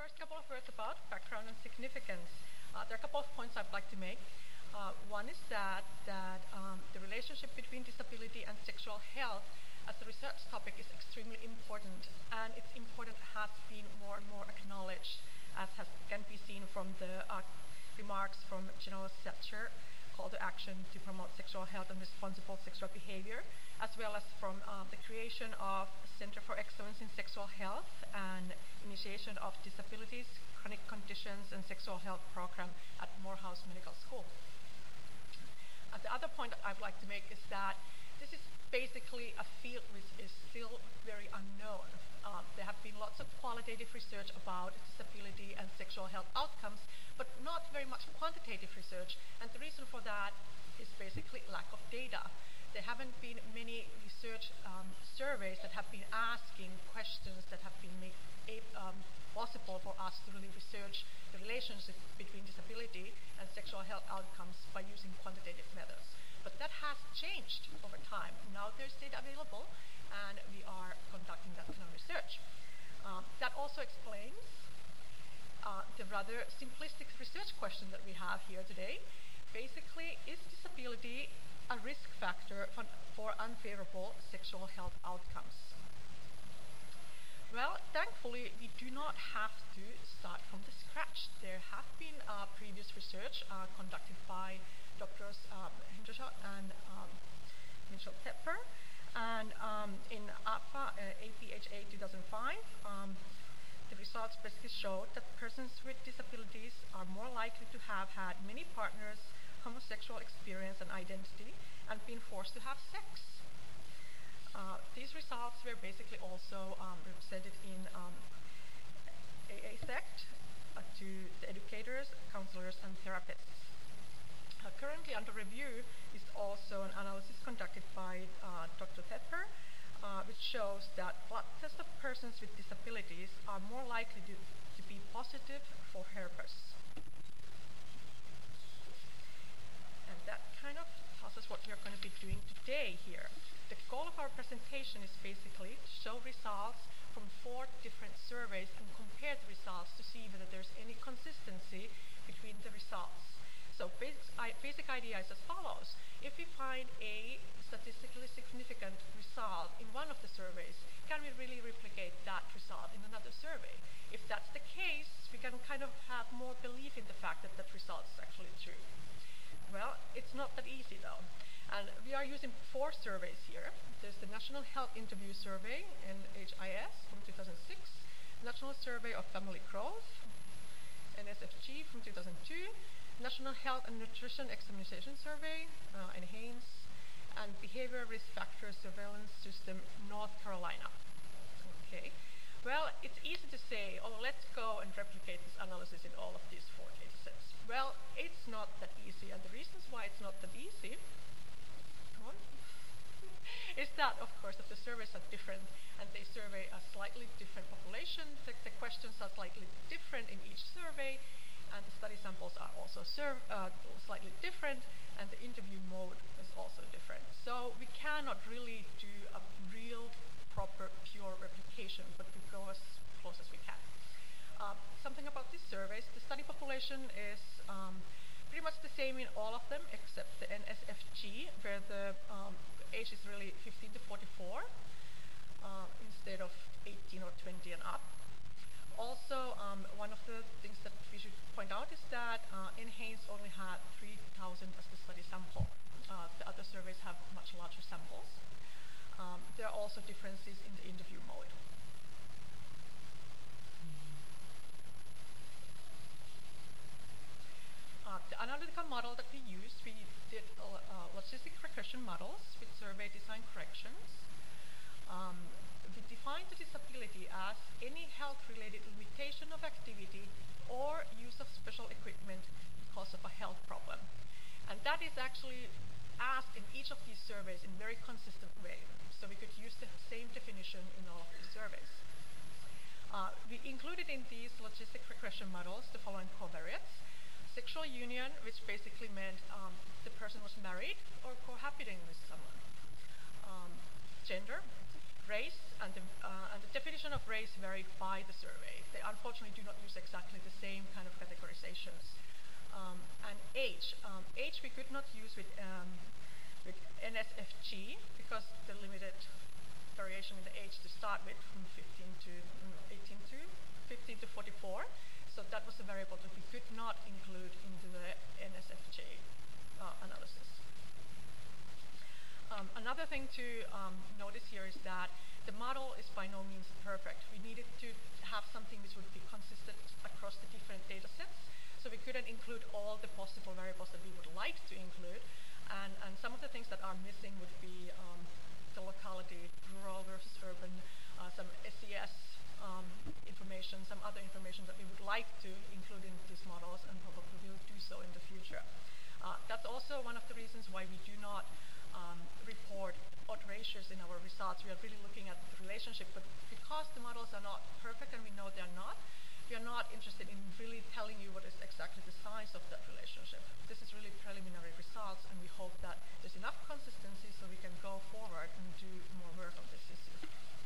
first couple of words about background and significance. There are a couple of points I'd like to make. One is that the relationship between disability and sexual health as a research topic is extremely important, and its importance has been more and more acknowledged, as can be seen from the remarks from General Setcher, call to action to promote sexual health and responsible sexual behavior, as well as from the creation of Center for Excellence in Sexual Health and initiation of disabilities, chronic conditions, and sexual health program at Morehouse Medical School. The other point I'd like to make is that this is basically a field which is still very unknown. There have been lots of qualitative research about disability and sexual health outcomes, but not very much quantitative research, and the reason for that is basically lack of data. There haven't been many research surveys that have been asking questions that have been made possible for us to really research the relationship between disability and sexual health outcomes by using quantitative methods. But that has changed over time. Now there's data available, and we are conducting that kind of research. That also explains the rather simplistic research question that we have here today. Basically, is disability a risk factor for unfavorable sexual health outcomes? Well, thankfully, we do not have to start from the scratch. There have been previous research conducted by Drs. Hendershot and Mitchell-Tepper, and in APHA 2005, the results basically showed that persons with disabilities are more likely to have had many partners, homosexual experience and identity, and been forced to have sex. These results were basically also represented in AASECT to the educators, counselors, and therapists. Currently under review is also an analysis conducted by Dr. Tepper, which shows that blood tests of persons with disabilities are more likely to be positive for herpes. And that kind of tells us what we are going to be doing today here. The goal of our presentation is basically to show results from 4 different surveys and compare the results to see whether there's any consistency between the results. So basic idea is as follows. If we find a statistically significant result in one of the surveys, can we really replicate that result in another survey? If that's the case, we can kind of have more belief in the fact that that result is actually true. Well, it's not that easy though. And we are using 4 surveys here. There's the National Health Interview Survey, NHIS, from 2006, National Survey of Family Growth, NSFG, from 2002, National Health and Nutrition Examination Survey, NHANES, and Behavior Risk Factor Surveillance System, North Carolina. Okay. Well, it's easy to say, oh, let's go and replicate this analysis in all of these 4 datasets. Well, it's not that easy, and the reasons why it's not that easy is that, of course, that the surveys are different, and they survey a slightly different population. The questions are slightly different in each survey, and the study samples are also slightly different, and the interview mode is also different. So we cannot really do a real, proper, pure replication, but we go as close as we can. Something about these surveys, the study population is pretty much the same in all of them, except the NSFG, where the age is really 15 to 44 instead of 18 or 20 and up. Also, one of the things that we should point out is that NHANES only had 3,000 as the study sample. The other surveys have much larger samples. There are also differences in the interview mode. The analytical model that we used, we did logistic regression models with survey design corrections. We defined the disability as any health-related limitation of activity or use of special equipment because of a health problem. And that is actually asked in each of these surveys in a very consistent way. So we could use the same definition in all of these surveys. We included in these logistic regression models the following covariates. Sexual union, which basically meant the person was married or cohabiting with someone. Gender, race, and the definition of race varied by the survey. They unfortunately do not use exactly the same kind of categorizations. And age we could not use with NSFG because the limited variation in the age to start with from 15 to 18 to 15 to 44. So that was a variable that we could not include into the NSFJ analysis. Another thing to notice here is that the model is by no means perfect. We needed to have something which would be consistent across the different data sets. So we couldn't include all the possible variables that we would like to include. And some of the things that are missing would be the locality, rural versus urban, some SES information, some other information that we would like to include in these models and probably will do so in the future. That's also one of the reasons why we do not report odd ratios in our results. We are really looking at the relationship, but because the models are not perfect and we know they're not, we are not interested in really telling you what is exactly the size of that relationship. This is really preliminary results, and we hope that there's enough consistency so we can go forward and do more work on this issue.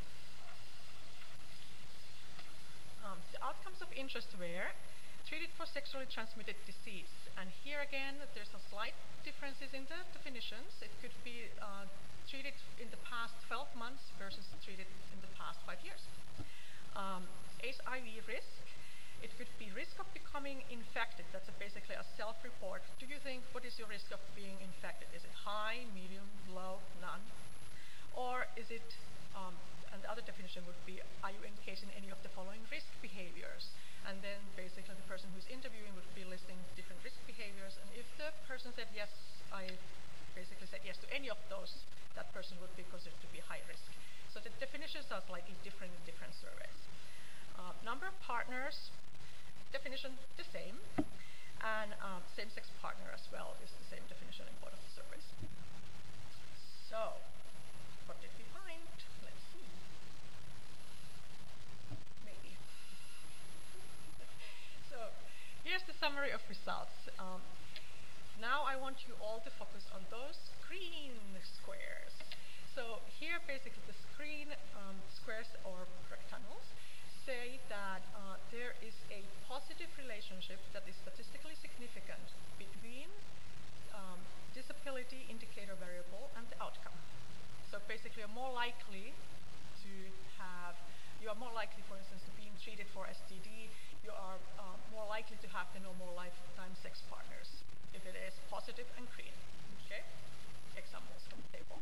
The outcomes of interest were treated for sexually transmitted disease. And here again, there's a slight differences in the definitions. It could be treated in the past 12 months versus treated in the past 5 years. HIV risk, it could be risk of becoming infected. That's basically a self-report. Do you think, what is your risk of being infected? Is it high, medium, low, none? Or is it, and the other definition would be, are you engaged in any of the following risk behaviors? And then basically the person who's interviewing would be listing different risk behaviors. And if the person said yes, I basically said yes to any of those, that person would be considered to be high risk. So the definitions are slightly different in different surveys. Number of partners, definition the same. And same-sex partner as well is the same definition in both of the surveys. So, what did we find? Let's see. Maybe. So, here's the summary of results. Now I want you all to focus on those green squares. So here basically the green squares or rectangles say that there is a positive relationship that is statistically significant between disability indicator variable and the outcome. So basically you're more likely to have, you are more likely, for instance, to being treated for STD, you are more likely to have 10 or more lifetime sex partners if it is positive and green. Okay? Examples from the table.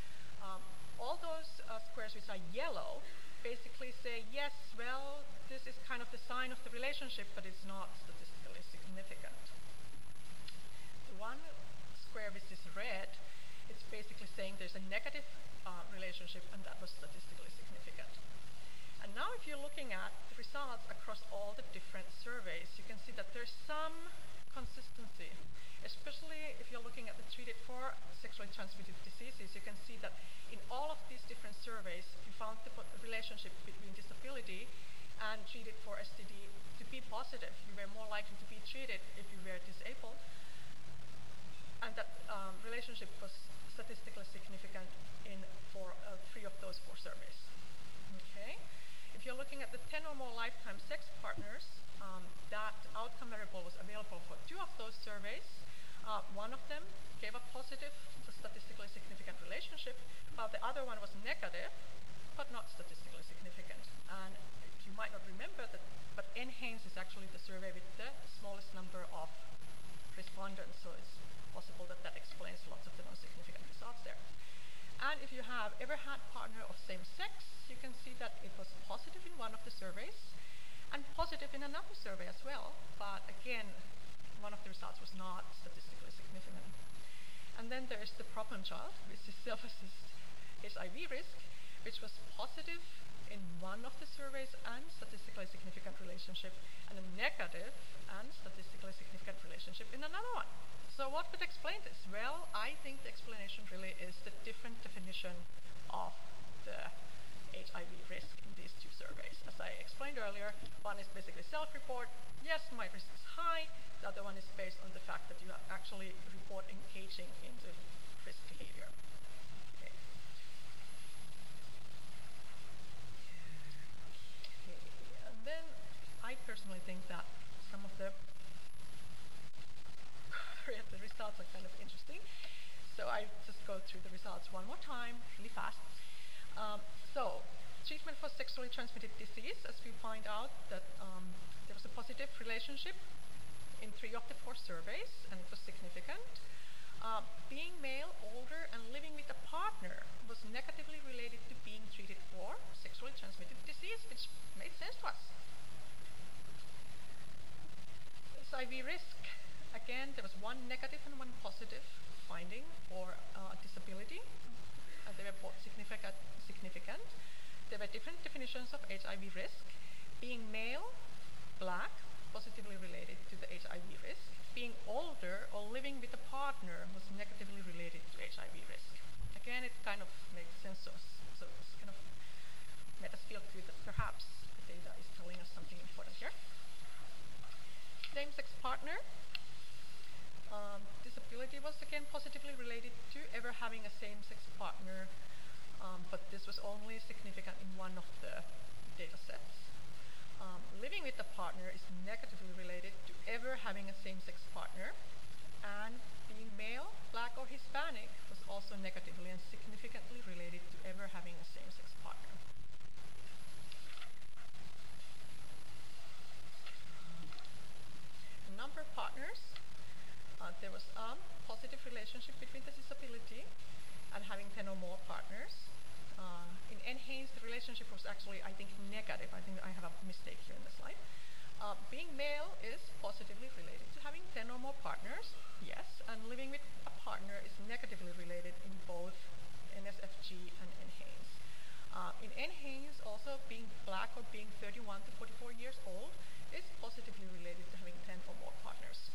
All those squares which are yellow basically say, yes, well, this is kind of the sign of the relationship, but it's not statistically significant. The one square which is red, it's basically saying there's a negative relationship, and that was statistically significant. And now if you're looking at the results across all the different surveys, you can see that there's some consistency, especially if you're looking at the treated for sexually transmitted diseases. You can see that in all of these different surveys, you found the relationship between disability and treated for STD to be positive. You were more likely to be treated if you were disabled, and that relationship was statistically significant in 3 of those 4 surveys. Okay. If you're looking at the 10 or more lifetime sex partners, that outcome variable was available for 2 of those surveys. One of them gave a positive, statistically significant relationship, while the other one was negative, but not statistically significant. And you might not remember that, but NHANES is actually the survey with the smallest number of respondents, so it's possible that that explains lots of the non-significant results there. And if you have ever had partner of same sex, you can see that it was positive in one of the surveys, and positive in another survey as well, but again, one of the results was not statistically significant. And then there is the problem child, which is self-assessed HIV risk, which was positive in one of the surveys and statistically significant relationship, and a negative and statistically significant relationship in another one. So what would explain this? Well, I think the explanation really is the different definition of the HIV risk in these 2 surveys. As I explained earlier, one is basically self-report, yes, my risk is high. The other one is based on the fact that you actually report engaging in the risk behavior. Okay. And then I through the results one more time, really fast. So, treatment for sexually transmitted disease, as we find out that there was a positive relationship in 3 of the 4 surveys, and it was significant. Being male, older, and living with a partner was negatively related to being treated for sexually transmitted disease, which made sense to us. HIV risk, again, there was 1 negative and 1 positive finding for disability. They were both significant. There were different definitions of HIV risk. Being male, Black, positively related to the HIV risk. Being older or living with a partner was negatively related to HIV risk. Again, it kind of makes sense to us. So it's kind of made us feel good that perhaps the data is telling us something important here. Same-sex partner. Disability was again positively related to ever having a same-sex partner, but this was only significant in 1 of the data sets. Living with a partner is negatively related to ever having a same-sex partner, and being male, Black, or Hispanic was also negatively and significantly related to ever having a same-sex partner. Number of partners. There was a positive relationship between the disability and having 10 or more partners. In NHANES, the relationship was actually, I think, negative. I think I have a mistake here in the slide. Being male is positively related to having 10 or more partners, yes, and living with a partner is negatively related in both NSFG and NHANES. In NHANES, also being Black or being 31 to 44 years old is positively related to having 10 or more partners.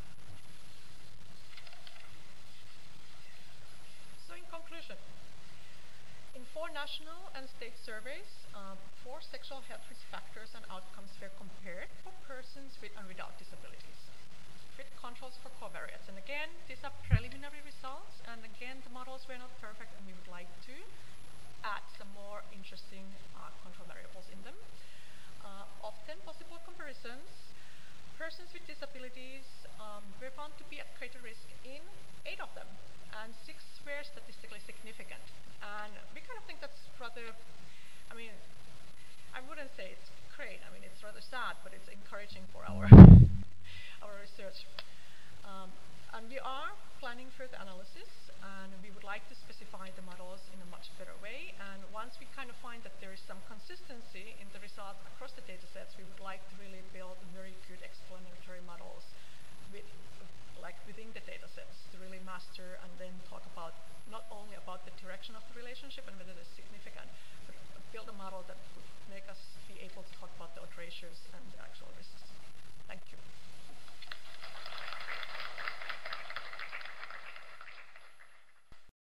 So in conclusion, in 4 national and state surveys, 4 sexual health risk factors and outcomes were compared for persons with and without disabilities, with controls for covariates. And again, these are preliminary results, and again, the models were not perfect, and we would like to add some more interesting control variables in them. Of 10 possible comparisons, persons with disabilities were found to be at greater risk in 8 of them, and 6 were statistically significant. And we kind of think that's rather, I mean, I wouldn't say it's great. I mean, it's rather sad, but it's encouraging for our research. And we are planning further analysis, and we would like to specify the models in a much better way. And once we kind of find that there is some consistency in the results across the data sets, we would like to really build very good explanatory models within the data sets to really master and then talk about not only about the direction of the relationship and whether it's significant, but build a model that would make us be able to talk about the odds ratios and the actual risks. Thank you.